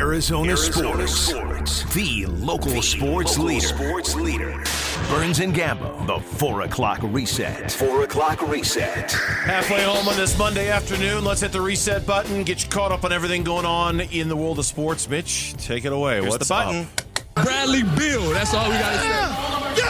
Arizona Sports. The local sports leader. Burns and Gambo, the 4 o'clock reset. Halfway home on this Monday afternoon. Let's hit the reset button. Get you caught up on everything going on in the world of sports. Mitch, take it away. Here's What's the button? up? Bradley Beal. That's all we got to say.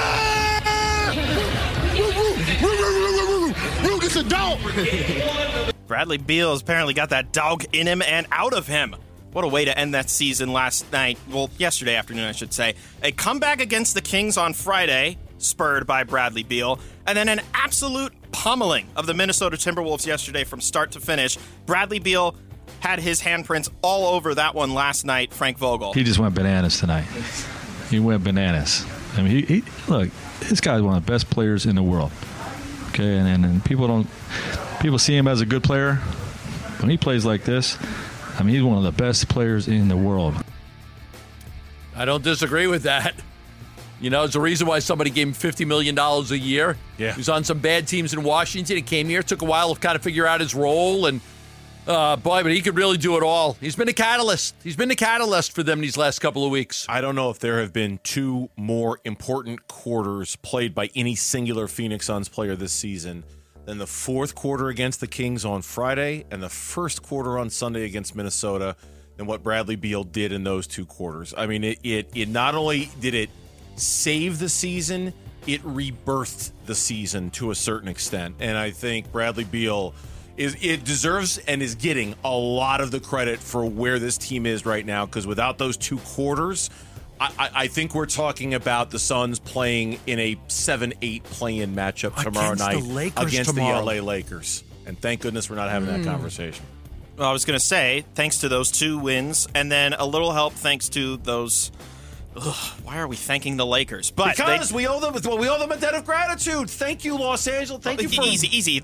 Yeah! Woo, it's a dog. Bradley Beal has apparently got that dog in him and out of him. What a way to end that season last night. Well, yesterday afternoon, I should say. A comeback against the Kings on Friday, spurred by Bradley Beal, and then an absolute pummeling of the Minnesota Timberwolves yesterday from start to finish. Bradley Beal had his handprints all over that one last night, Frank Vogel. He just went bananas tonight. He went bananas. I mean, he look, this guy's one of the best players in the world. Okay, and people see him as a good player. When he plays like this, I mean, he's one of the best players in the world. I don't disagree with that. You know, it's the reason why somebody gave him $50 million a year. Yeah. He was on some bad teams in Washington. He came here. It took a while to kind of figure out his role. And, but he could really do it all. He's been a catalyst. He's been a catalyst for them these last couple of weeks. I don't know if there have been two more important quarters played by any singular Phoenix Suns player this season than the fourth quarter against the Kings on Friday and the first quarter on Sunday against Minnesota, and what Bradley Beal did in those two quarters. I mean, it not only did it save the season, it rebirthed the season to a certain extent. And I think Bradley Beal deserves and is getting a lot of the credit for where this team is right now, because without those two quarters, I think we're talking about the Suns playing in a 7-8 play-in matchup tomorrow night against the LA Lakers. And thank goodness we're not having that conversation. Well, I was going to say, thanks to those two wins, and then a little help thanks to those. Why are we thanking the Lakers? But because we owe them a debt of gratitude. Thank you, Los Angeles. Thank you for easy.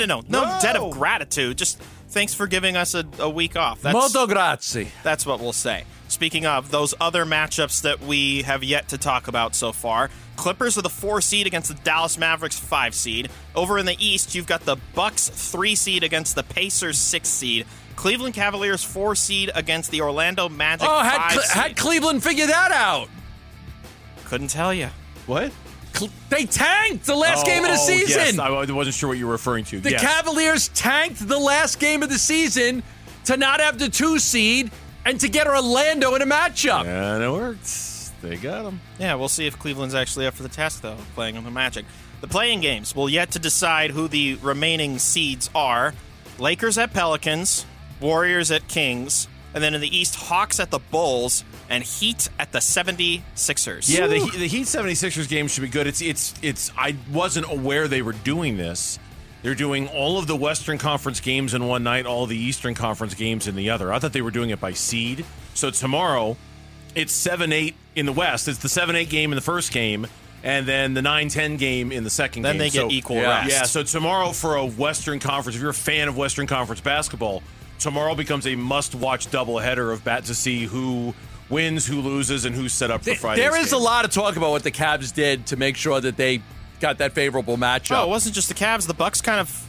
No debt of gratitude. Just thanks for giving us a week off. Molto grazie. That's what we'll say. Speaking of those other matchups that we have yet to talk about so far, Clippers are the 4 seed against the Dallas Mavericks 5 seed. Over in the East, you've got the Bucks 3 seed against the Pacers 6 seed. Cleveland Cavaliers 4 seed against the Orlando Magic 5 seed. Had Cleveland figure that out? Couldn't tell you. What? They tanked the last game of the season. Yes, I wasn't sure what you were referring to. The Cavaliers tanked the last game of the season to not have the 2 seed and to get Orlando in a matchup. And it worked. They got them. Yeah, we'll see if Cleveland's actually up for the task, though, playing on the Magic. The playing games will yet to decide who the remaining seeds are. Lakers at Pelicans, Warriors at Kings, and then in the East, Hawks at the Bulls, and Heat at the 76ers. Yeah, the Heat 76ers game should be good. It's. I wasn't aware they were doing this. They're doing all of the Western Conference games in one night, all the Eastern Conference games in the other. I thought they were doing it by seed. So tomorrow, it's 7-8 in the West. It's the 7-8 game in the first game, and then the 9-10 game in the second game. Then they get equal rest. Yeah, so tomorrow for a Western Conference, if you're a fan of Western Conference basketball, tomorrow becomes a must-watch doubleheader of to see who wins, who loses, and who's set up for Friday's There is game. a lot of talk about what the Cavs did to make sure that they got that favorable matchup. Oh, it wasn't just the Cavs. The Bucks kind of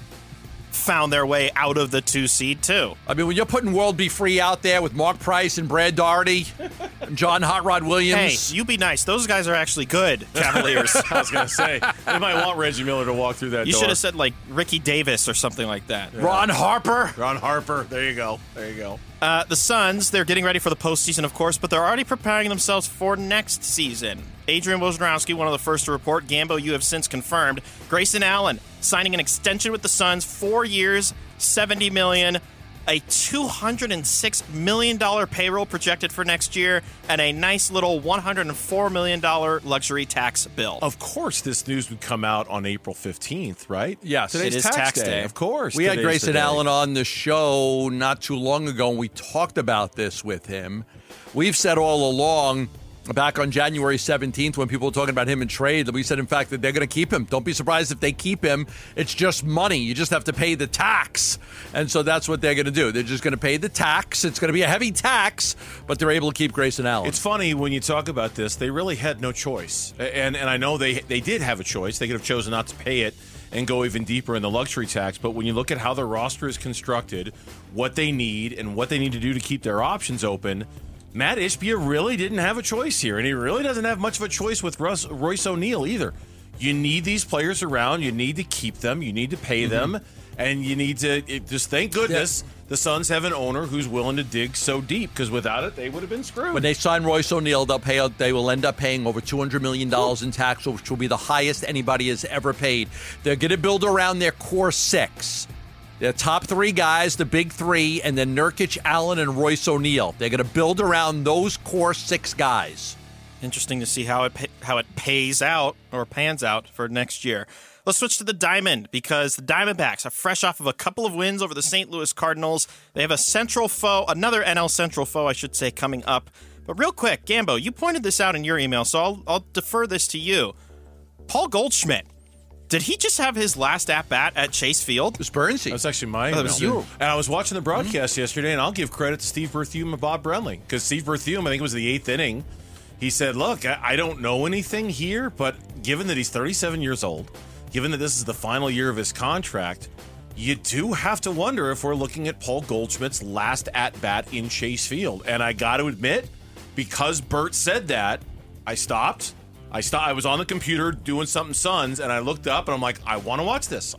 found their way out of the 2 seed, too. I mean, when you're putting World Be Free out there with Mark Price and Brad Daugherty and John Hot Rod Williams. Hey, you be nice. Those guys are actually good, Cavaliers. I was going to say, they might want Reggie Miller to walk through that You door. should have said, like, Ricky Davis or something like that. Yeah. Ron Harper. There you go. The Suns, they're getting ready for the postseason, of course, but they're already preparing themselves for next season. Adrian Wojnarowski, one of the first to report. Gambo, you have since confirmed. Grayson Allen signing an extension with the Suns, 4 years, $70 million, a $206 million payroll projected for next year, and a nice little $104 million luxury tax bill. Of course, this news would come out on April 15th, right? Yes. Today's It is tax day. Of course. We had today's Grayson the day. Allen on the show not too long ago, and we talked about this with him. We've said all along, back on January 17th, when people were talking about him in trade, that we said, in fact, that they're going to keep him. Don't be surprised if they keep him. It's just money. You just have to pay the tax. And so that's what they're going to do. They're just going to pay the tax. It's going to be a heavy tax, but they're able to keep Grayson Allen. It's funny when you talk about this, they really had no choice. And I know they did have a choice. They could have chosen not to pay it and go even deeper in the luxury tax. But when you look at how their roster is constructed, what they need and what they need to do to keep their options open, Matt Ishbia really didn't have a choice here, and he really doesn't have much of a choice with Royce O'Neal either. You need these players around. You need to keep them. You need to pay them. And you need to just thank goodness the Suns have an owner who's willing to dig so deep, because without it, they would have been screwed. When they sign Royce O'Neal, they will end up paying over $200 million in tax, which will be the highest anybody has ever paid. They're going to build around their core six. Their top three guys, the big three, and then Nurkic, Allen, and Royce O'Neal. They're going to build around those core six guys. Interesting to see how it pans out for next year. Let's switch to the Diamond, because the Diamondbacks are fresh off of a couple of wins over the St. Louis Cardinals. They have another NL Central foe, I should say, coming up. But real quick, Gambo, you pointed this out in your email, so I'll defer this to you. Paul Goldschmidt, did he just have his last at-bat at Chase Field? It was Bernsey. That's actually my that was you. And I was watching the broadcast yesterday, and I'll give credit to Steve Berthiaume and Bob Brenly, because Steve Berthiaume, I think it was the 8th inning, he said, look, I don't know anything here, but given that he's 37 years old, given that this is the final year of his contract, you do have to wonder if we're looking at Paul Goldschmidt's last at-bat in Chase Field. And I got to admit, because Bert said that, I stopped. I was on the computer doing something Suns, and I looked up, and I'm like, I want to watch this.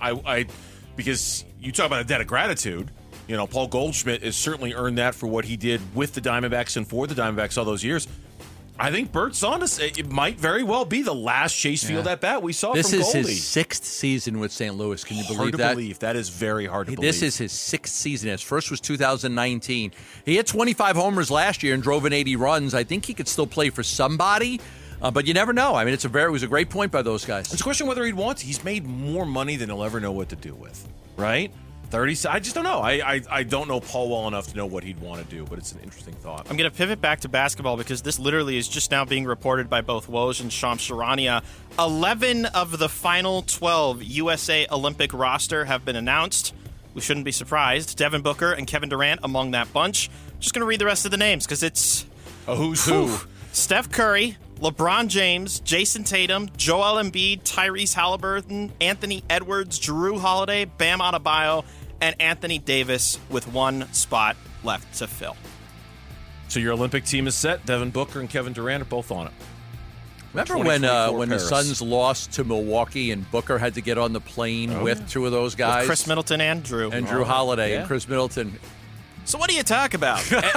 Because you talk about a debt of gratitude. You know, Paul Goldschmidt has certainly earned that for what he did with the Diamondbacks and for the Diamondbacks all those years. I think Bert's on to say it might very well be the last Chase Field at bat we saw from Goldie. This is his 6th season with St. Louis. Can you believe that? Hard to believe. That is very hard to believe. This is his 6th season. His first was 2019. He hit 25 homers last year and drove in 80 runs. I think he could still play for somebody, but you never know. I mean, it was a great point by those guys. It's a question whether he'd want to. He's made more money than he'll ever know what to do with, right? 30. I just don't know. I don't know Paul well enough to know what he'd want to do, but it's an interesting thought. I'm going to pivot back to basketball, because this literally is just now being reported by both Woj and Shams Charania. 11 of the final 12 USA Olympic roster have been announced. We shouldn't be surprised. Devin Booker and Kevin Durant among that bunch. Just going to read the rest of the names, because it's a who's who. Steph Curry, LeBron James, Jason Tatum, Joel Embiid, Tyrese Halliburton, Anthony Edwards, Jrue Holiday, Bam Adebayo, and Anthony Davis, with one spot left to fill. So your Olympic team is set. Devin Booker and Kevin Durant are both on it. Remember when the Suns lost to Milwaukee and Booker had to get on the plane with two of those guys? With Chris Middleton and Drew. And Drew Holiday and Chris Middleton. So what do you talk about?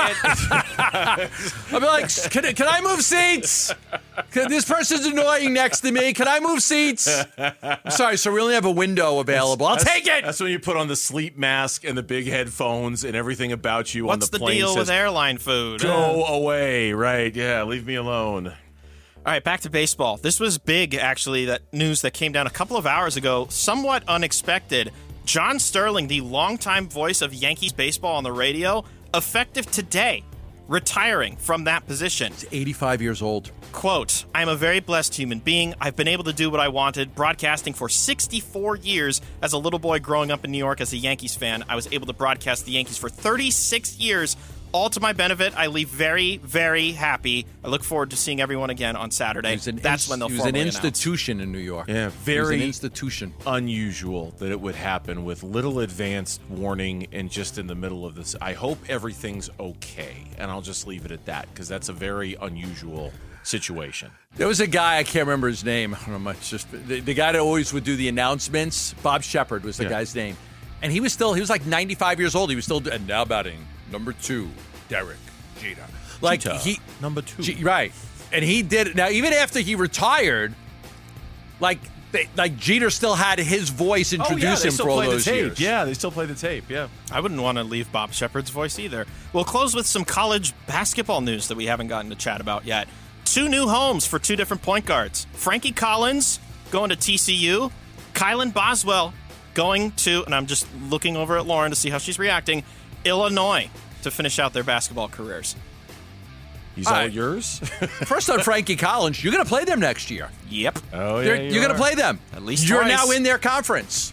I'd be like, can I move seats? This person's annoying next to me. Can I move seats? I'm sorry, so we only have a window available. I'll take it. That's when you put on the sleep mask and the big headphones and everything about you on the plane. What's the deal with airline food? Go away. Right. Yeah, leave me alone. All right, back to baseball. This was big, actually, that news that came down a couple of hours ago, somewhat unexpected. John Sterling, the longtime voice of Yankees baseball on the radio, effective today, retiring from that position. He's 85 years old. Quote, I'm a very blessed human being. I've been able to do what I wanted, broadcasting for 64 years. As a little boy growing up in New York as a Yankees fan, I was able to broadcast the Yankees for 36 years, all to my benefit. I leave very, very happy. I look forward to seeing everyone again on Saturday. That's when they'll formally announce. He was an institution in New York. Yeah, very an institution. Unusual that it would happen with little advanced warning and just in the middle of this. I hope everything's okay, and I'll just leave it at that, because that's a very unusual situation. There was a guy, I can't remember his name. I don't know much. Just the guy that always would do the announcements. Bob Shepard was the guy's name. And he was like 95 years old. He was still, and now batting number 2, Derek Jeter. Like he number 2. Right. And he did it. Now, even after he retired, like Jeter still had his voice introduce him for all those years. Yeah, they still play the tape. Yeah. I wouldn't want to leave Bob Shepard's voice either. We'll close with some college basketball news that we haven't gotten to chat about yet. 2 new homes for 2 different point guards. Frankie Collins going to TCU. Kylan Boswell going to, and I'm just looking over at Lauren to see how she's reacting, Illinois to finish out their basketball careers. He's all yours? First on Frankie Collins, you're going to play them next year. Yep. Oh, yeah, you're going to play them. At least you're twice. now in their conference.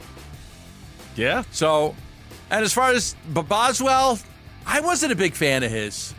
Yeah. So, and as far as Boswell, I wasn't a big fan of his.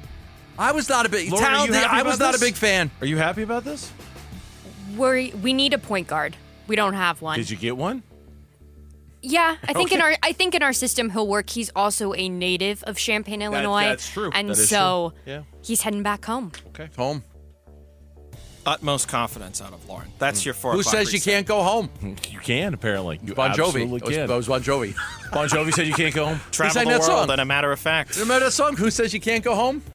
I was not a big talented. I was not a big fan. Are you happy about this? We need a point guard. We don't have one. Did you get one? Yeah, I think in our system he'll work. He's also a native of Champaign, Illinois. That's true. And That is so true. Yeah. he's heading back home. Okay. Home. Utmost confidence out of Lauren. That's your 4 Who o'clock says you reset. can't go home? You can, apparently. You Bon Jovi. absolutely can. That was Bon Jovi. Bon Jovi said you can't go home. Travel sang the that world song. in a matter of fact. Remember that song? Who says you can't go home?